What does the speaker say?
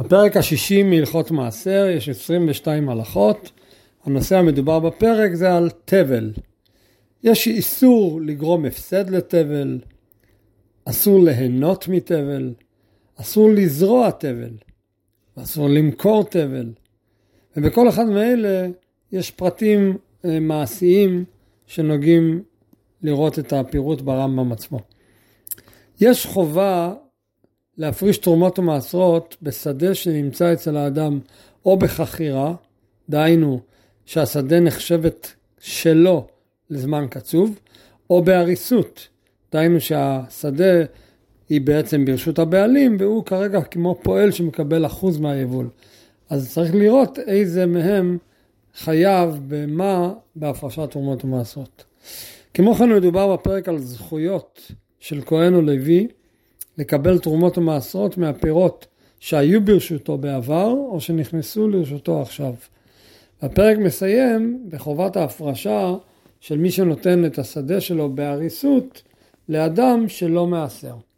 בפרק השישי מהלכות מעשר יש 22 הלכות. הנושא המדובר בפרק זה על תבל. יש איסור לגרום הפסד לתבל, אסור ליהנות מתבל, אסור לזרוע תבל, אסור למכור תבל. ובכל אחד מאלה יש פרטים מעשיים שנוגעים לראות את הפירוט ברמב"ם עצמו. יש חובה להפריש תרומות ומעשרות בשדה שנמצא אצל האדם או בחכירה, דהיינו שהשדה נחשבת שלו לזמן קצוב, או בהריסות, דהיינו שהשדה היא בעצם ברשות הבעלים, והוא כרגע כמו פועל שמקבל אחוז מהיבול. אז צריך לראות איזה מהם חייב במה בהפרשת תרומות ומעשרות. כמו כן מדובר בפרק על זכויות של כהן או לוי, לקבל תרומות ומעשרות מהפירות שהיו ברשותו בעבר, או שנכנסו לרשותו עכשיו. הפרק מסיים בחובת ההפרשה של מי שנותן את השדה שלו בהריסות לאדם שלא מעשר.